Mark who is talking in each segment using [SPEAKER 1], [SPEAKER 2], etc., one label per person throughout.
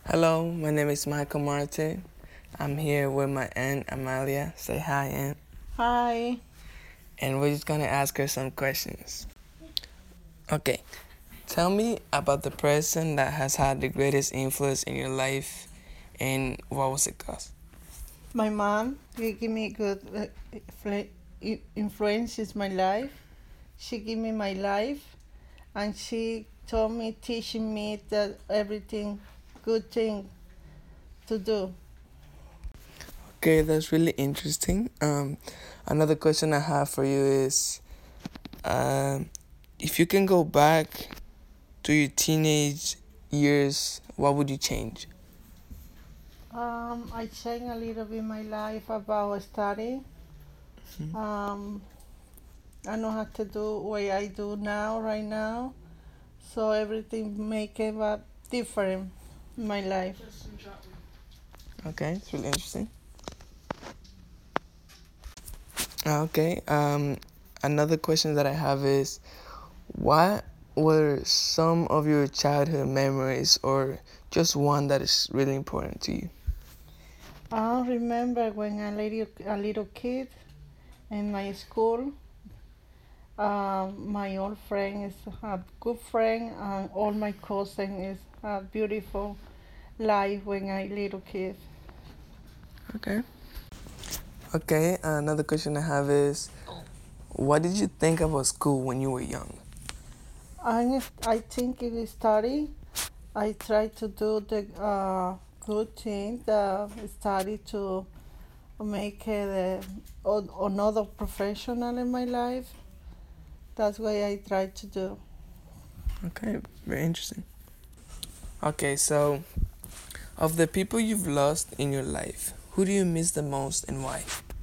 [SPEAKER 1] Hello, my name is Michael Marte. I'm here with my aunt Amalia. Say hi, aunt.
[SPEAKER 2] Hi.
[SPEAKER 1] And we're just gonna ask her some questions. Okay, tell me about the person that has had the greatest influence in your life, and what was it cause?
[SPEAKER 2] My mom gave me good influences my life. She gave me my life, and she told me, teaching me that everything good thing to do.
[SPEAKER 1] Okay, that's really interesting. Another question I have for you is, um, if you can go back to your teenage years, what would you change?
[SPEAKER 2] I changed a little bit my life about study.
[SPEAKER 1] Mhm.
[SPEAKER 2] Um, I know how to do what I do now, right now. So everything make it different in my life.
[SPEAKER 1] Okay, it's really interesting. Okay. Another question that I have is, what were some of your childhood memories, or just one that is really important to you?
[SPEAKER 2] I remember when a little kid in my school. My old friend is a good friend, and all my cousin is a beautiful life when I little kid.
[SPEAKER 1] Okay. Okay. Another question I have is, what did you think about school when you were young?
[SPEAKER 2] I think in study, I try to do the good thing, the study to make it another professional in my life. That's what I try to do.
[SPEAKER 1] Okay, very interesting. Okay, so of the people you've lost in your life, who do you miss the most and why?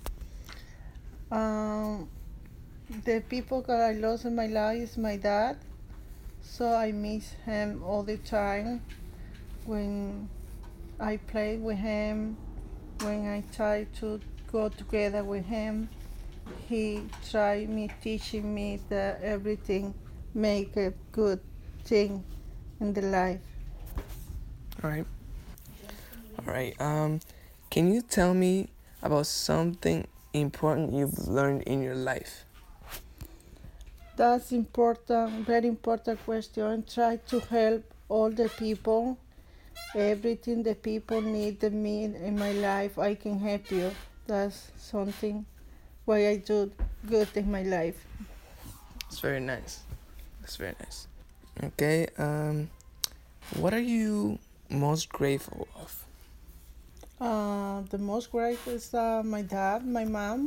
[SPEAKER 2] Um, the people that I lost in my life is my dad, so I miss him all the time. When I play with him, when I try to go together with him, he try me teaching me that everything make a good thing in the life.
[SPEAKER 1] All right. All right. Can you tell me about something important you've learned in your life?
[SPEAKER 2] That's important, very important question. Try to help all the people. Everything the people need me in my life, I can help you. That's something why I do good in my life.
[SPEAKER 1] It's very nice. That's very nice. Okay. What are you most grateful of?
[SPEAKER 2] The most great is my dad, my mom.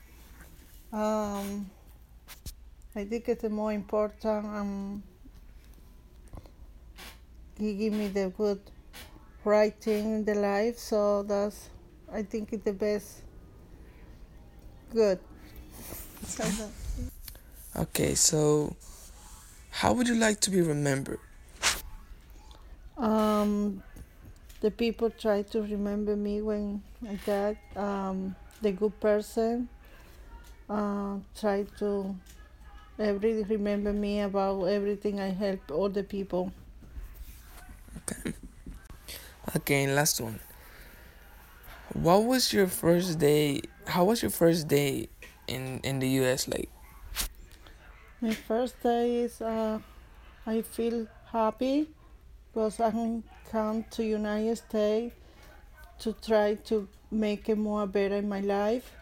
[SPEAKER 2] Um, I think it's the more important. He give me the good right thing in the life, so that's I think it's the best. Good.
[SPEAKER 1] Okay, so how would you like to be remembered?
[SPEAKER 2] um, the people try to remember me when I got the good person. Try to every remember me about everything I help all the people.
[SPEAKER 1] Okay. Okay, and last one. What was your first day? How was your first day in the US like?
[SPEAKER 2] My first day is I feel happy because I can come to United States to try to make it more better in my life.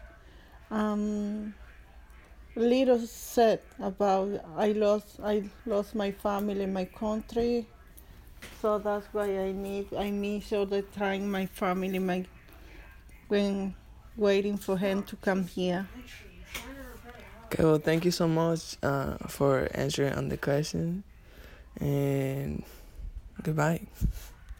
[SPEAKER 2] Little sad about I lost my family, my country, so that's why I miss all the time my family, my when waiting for him to come here.
[SPEAKER 1] Okay, well, thank you so much for answering on the question, and goodbye.